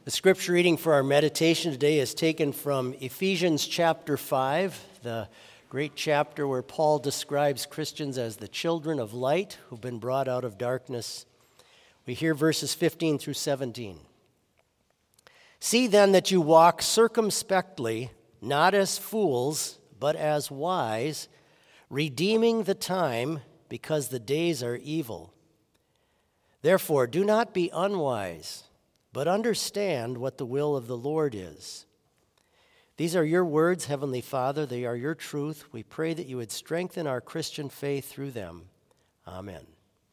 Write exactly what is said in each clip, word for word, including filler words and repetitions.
The scripture reading for our meditation today is taken from Ephesians chapter five, the great chapter where Paul describes Christians as the children of light who've been brought out of darkness. We hear verses fifteen through seventeen. See then that you walk circumspectly, not as fools, but as wise, redeeming the time, because the days are evil. Therefore, do not be unwise, but understand what the will of the Lord is. These are your words, Heavenly Father. They are your truth. We pray that you would strengthen our Christian faith through them. Amen.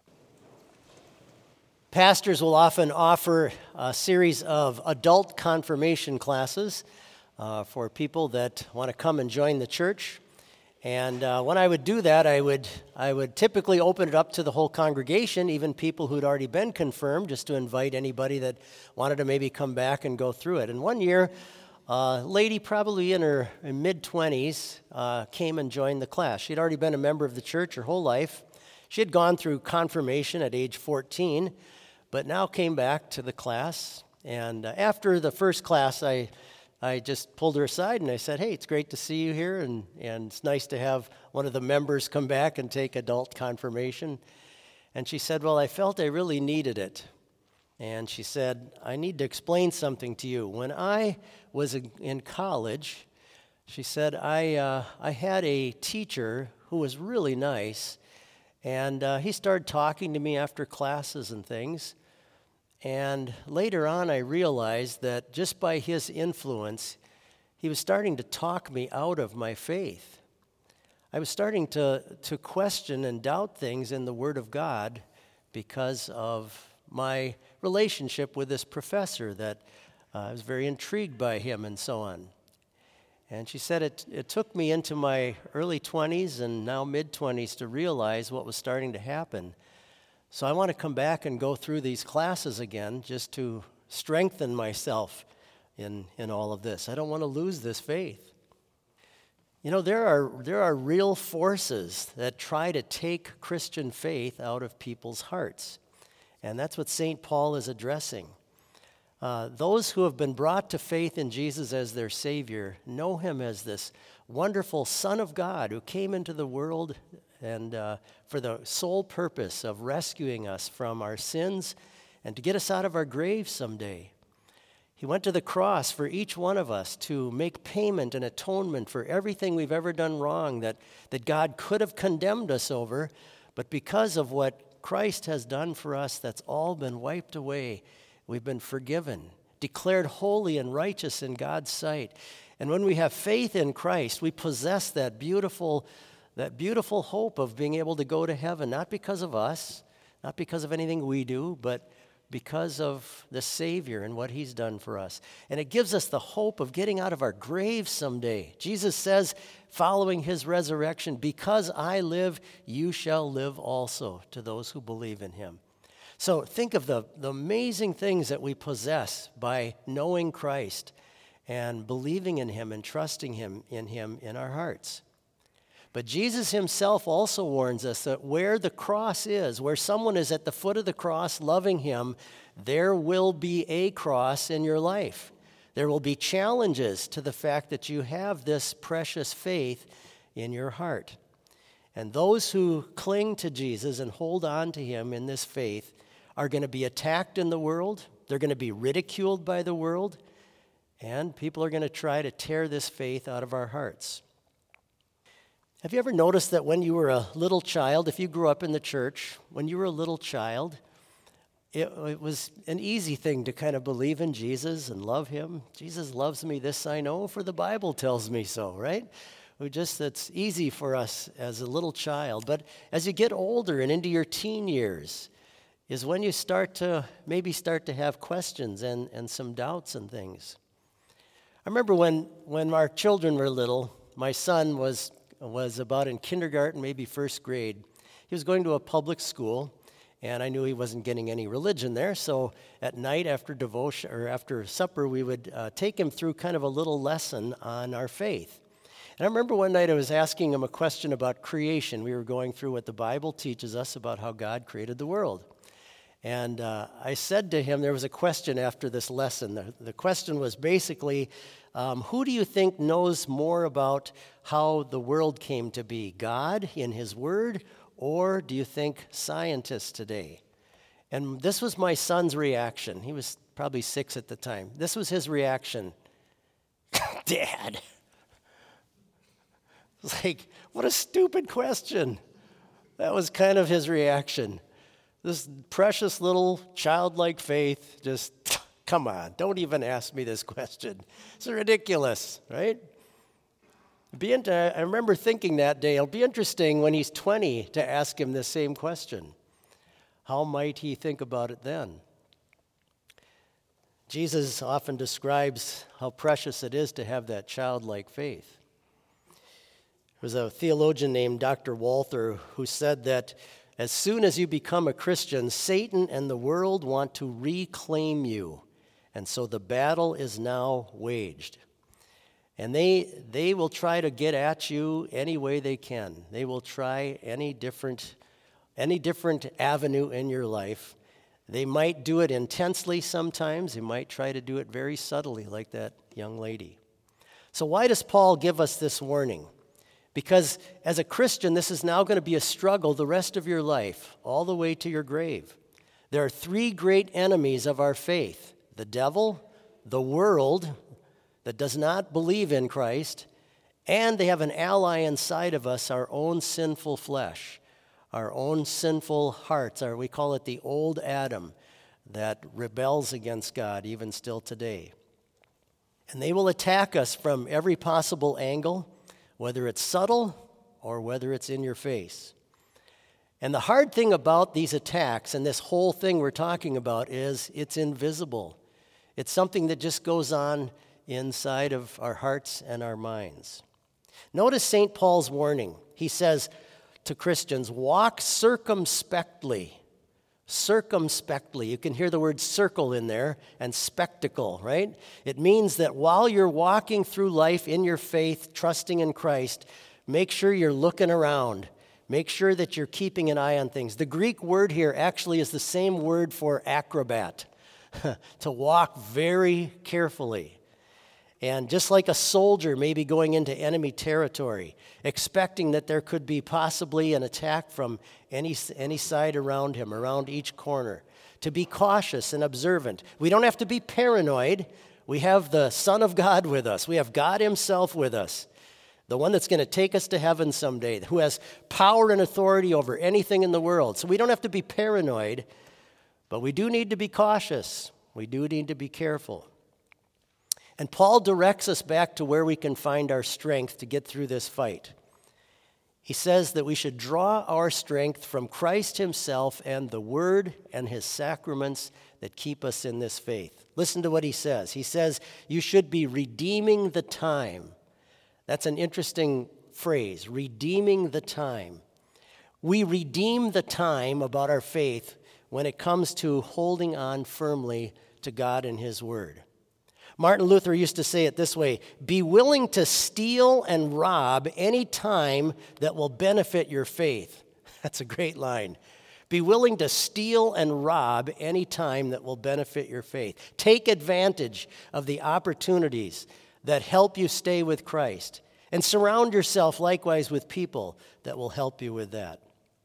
Pastors will often offer a series of adult confirmation classes uh, for people that want to come and join the church. And uh, when I would do that, I would I would typically open it up to the whole congregation, even people who'd already been confirmed, just to invite anybody that wanted to maybe come back and go through it. And one year, a lady probably in her mid-twenties uh, came and joined the class. She'd already been a member of the church her whole life. She had gone through confirmation at age fourteen, but now came back to the class. And uh, after the first class, I I just pulled her aside and I said, hey, it's great to see you here, and, and it's nice to have one of the members come back and take adult confirmation. And she said, well, I felt I really needed it. And she said, I need to explain something to you. When I was in college, she said, I, uh, I had a teacher who was really nice, and uh, he started talking to me after classes and things. And later on, I realized that just by his influence, he was starting to talk me out of my faith. I was starting to, to question and doubt things in the Word of God because of my relationship with this professor, that uh, I was very intrigued by him and so on. And she said it, it took me into my early twenties and now mid-twenties to realize what was starting to happen. So I want to come back and go through these classes again just to strengthen myself in, in all of this. I don't want to lose this faith. You know, there are, there are real forces that try to take Christian faith out of people's hearts. And that's what Saint Paul is addressing. Uh, those who have been brought to faith in Jesus as their Savior know him as this wonderful Son of God who came into the world and uh, for the sole purpose of rescuing us from our sins and to get us out of our graves someday. He went to the cross for each one of us to make payment and atonement for everything we've ever done wrong that, that God could have condemned us over, but because of what Christ has done for us, that's all been wiped away. We've been forgiven, declared holy and righteous in God's sight. And when we have faith in Christ, we possess that beautiful That beautiful hope of being able to go to heaven, not because of us, not because of anything we do, but because of the Savior and what he's done for us. And it gives us the hope of getting out of our graves someday. Jesus says, following his resurrection, because I live, you shall live also, to those who believe in him. So think of the, the amazing things that we possess by knowing Christ and believing in him and trusting him in him in our hearts. But Jesus himself also warns us that where the cross is, where someone is at the foot of the cross loving him, there will be a cross in your life. There will be challenges to the fact that you have this precious faith in your heart. And those who cling to Jesus and hold on to him in this faith are going to be attacked in the world. They're going to be ridiculed by the world. And people are going to try to tear this faith out of our hearts. Have you ever noticed that when you were a little child, if you grew up in the church, when you were a little child, it, it was an easy thing to kind of believe in Jesus and love him? Jesus loves me, this I know, for the Bible tells me so, right? We just, it's easy for us as a little child. But as you get older and into your teen years is when you start to, maybe start to have questions and, and some doubts and things. I remember when, when our children were little, my son was was about in kindergarten, maybe first grade. He was going to a public school, and I knew he wasn't getting any religion there, so at night after devotion or after supper, we would uh, take him through kind of a little lesson on our faith. And I remember one night I was asking him a question about creation. We were going through what the Bible teaches us about how God created the world. And uh, I said to him, there was a question after this lesson. The, the question was basically, um, who do you think knows more about how the world came to be, God in His Word, or do you think scientists today? And this was my son's reaction. He was probably six at the time. This was his reaction. Dad. It's like, what a stupid question. That was kind of his reaction. This precious little childlike faith, just, come on, don't even ask me this question. It's ridiculous, right? Be inter- I remember thinking that day, it'll be interesting when he's twenty to ask him the same question. How might he think about it then? Jesus often describes how precious it is to have that childlike faith. There was a theologian named Doctor Walther who said that as soon as you become a Christian, Satan and the world want to reclaim you. And so the battle is now waged. And they they will try to get at you any way they can. They will try any different any different avenue in your life. They might do it intensely sometimes. They might try to do it very subtly, like that young lady. So why does Paul give us this warning? Because as a Christian, this is now going to be a struggle the rest of your life, all the way to your grave. There are three great enemies of our faith: the devil, the world that does not believe in Christ, and they have an ally inside of us, our own sinful flesh, our own sinful hearts, or we call it the old Adam that rebels against God even still today. And they will attack us from every possible angle, whether it's subtle or whether it's in your face. And the hard thing about these attacks and this whole thing we're talking about is it's invisible. It's something that just goes on inside of our hearts and our minds. Notice Saint Paul's warning. He says to Christians, walk circumspectly. Circumspectly. You can hear the word circle in there and spectacle, right? It means that while you're walking through life in your faith, trusting in Christ, make sure you're looking around. Make sure that you're keeping an eye on things. The Greek word here actually is the same word for acrobat, to walk very carefully. And just like a soldier maybe going into enemy territory, expecting that there could be possibly an attack from any, any side around him, around each corner, to be cautious and observant. We don't have to be paranoid. We have the Son of God with us. We have God Himself with us, the one that's going to take us to heaven someday, who has power and authority over anything in the world. So we don't have to be paranoid, but we do need to be cautious. We do need to be careful. And Paul directs us back to where we can find our strength to get through this fight. He says that we should draw our strength from Christ Himself and the Word and His sacraments that keep us in this faith. Listen to what he says. He says, you should be redeeming the time. That's an interesting phrase, redeeming the time. We redeem the time about our faith when it comes to holding on firmly to God and His Word. Martin Luther used to say it this way: be willing to steal and rob any time that will benefit your faith. That's a great line. Be willing to steal and rob any time that will benefit your faith. Take advantage of the opportunities that help you stay with Christ, and surround yourself likewise with people that will help you with that.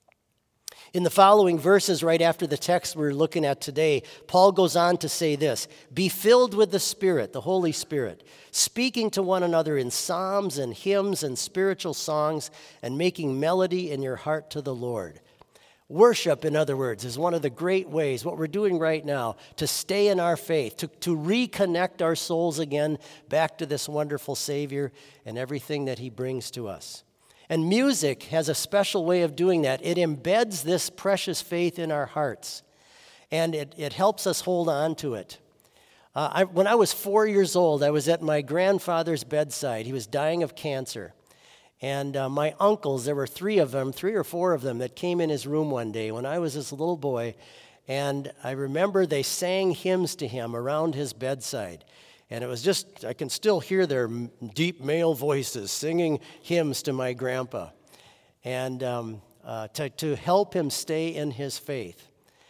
In the following verses, right after the text we're looking at today, Paul goes on to say this: be filled with the Spirit, the Holy Spirit, speaking to one another in psalms and hymns and spiritual songs, and making melody in your heart to the Lord. Worship, in other words, is one of the great ways, what we're doing right now, to stay in our faith, to, to reconnect our souls again back to this wonderful Savior and everything that He brings to us. And music has a special way of doing that. It embeds this precious faith in our hearts, and it, it helps us hold on to it. Uh, I, when I was four years old, I was at my grandfather's bedside. He was dying of cancer. And uh, my uncles, there were three of them, three or four of them, that came in his room one day when I was this little boy. And I remember they sang hymns to him around his bedside. And it was just, I can still hear their deep male voices singing hymns to my grandpa, and um, uh, to, to help him stay in his faith.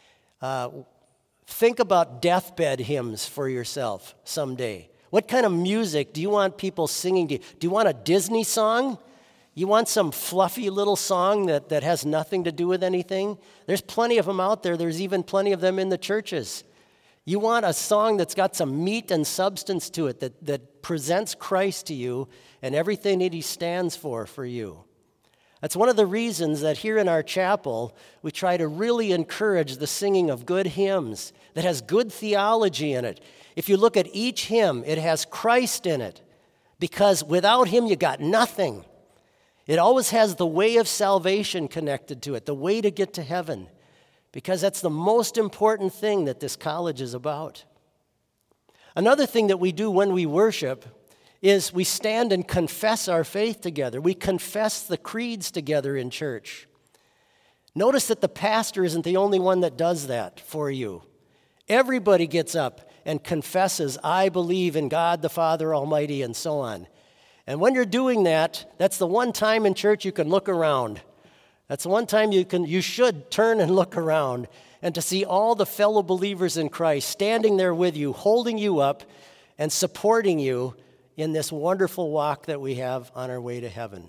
Uh, think about deathbed hymns for yourself someday. What kind of music do you want people singing to you? Do you want a Disney song? You want some fluffy little song that, that has nothing to do with anything? There's plenty of them out there. There's even plenty of them in the churches. You want a song that's got some meat and substance to it, that, that presents Christ to you and everything that he stands for for you. That's one of the reasons that here in our chapel, we try to really encourage the singing of good hymns that has good theology in it. If you look at each hymn, it has Christ in it, because without him, you got nothing. It always has the way of salvation connected to it, the way to get to heaven, because that's the most important thing that this college is about. Another thing that we do when we worship is we stand and confess our faith together. We confess the creeds together in church. Notice that the pastor isn't the only one that does that for you. Everybody gets up and confesses, I believe in God the Father Almighty, and so on. And when you're doing that, that's the one time in church you can look around. That's the one time you can, you should turn and look around, and to see all the fellow believers in Christ standing there with you, holding you up and supporting you in this wonderful walk that we have on our way to heaven.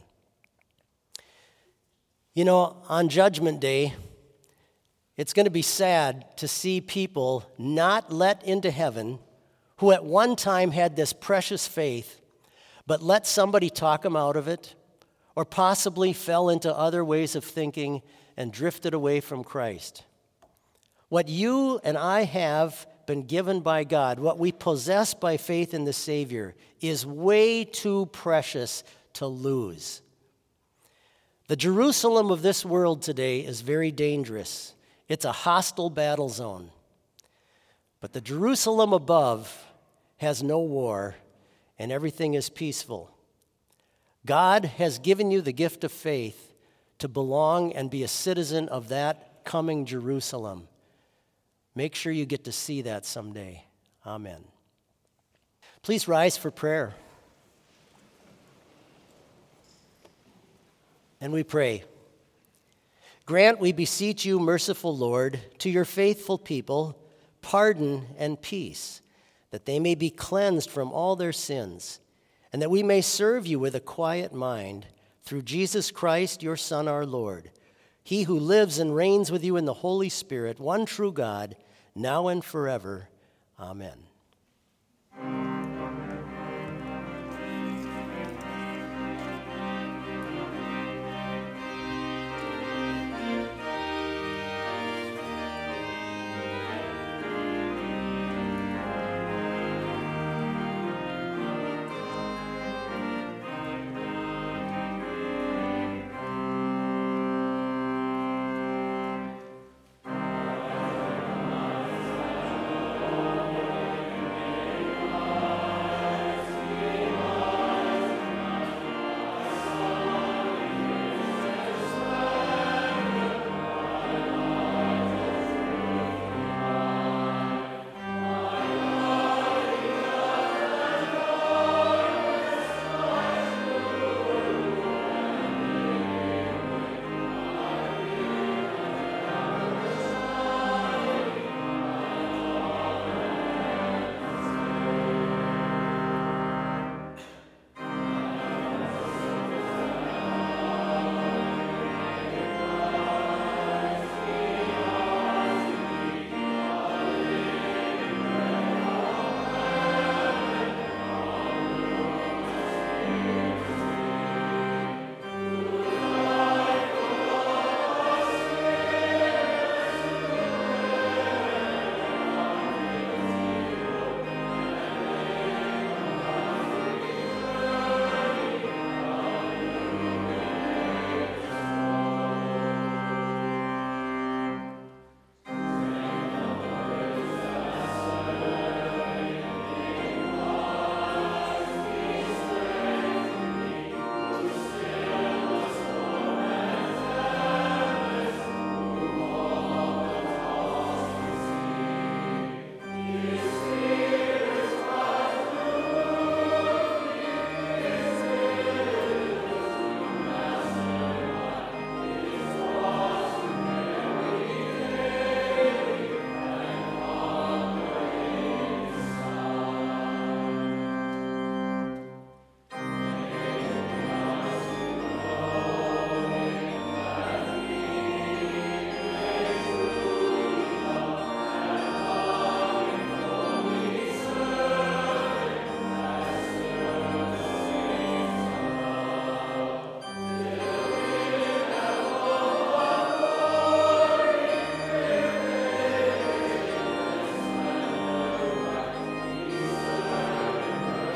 You know, on Judgment Day, it's going to be sad to see people not let into heaven who at one time had this precious faith, but let somebody talk them out of it, or possibly fell into other ways of thinking and drifted away from Christ. What you and I have been given by God, what we possess by faith in the Savior, is way too precious to lose. The Jerusalem of this world today is very dangerous. It's a hostile battle zone. But the Jerusalem above has no war, and everything is peaceful. God has given you the gift of faith to belong and be a citizen of that coming Jerusalem. Make sure you get to see that someday. Amen. Please rise for prayer. And we pray. Grant, we beseech you, merciful Lord, to your faithful people pardon and peace, that they may be cleansed from all their sins, and that we may serve you with a quiet mind through Jesus Christ, your Son, our Lord, he who lives and reigns with you in the Holy Spirit, one true God, now and forever. Amen.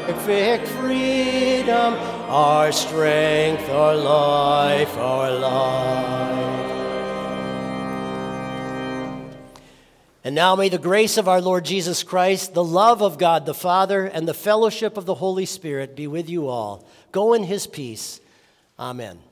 perfect freedom, our strength, our life, our life. And now may the grace of our Lord Jesus Christ, the love of God the Father, and the fellowship of the Holy Spirit be with you all. Go in his peace. Amen.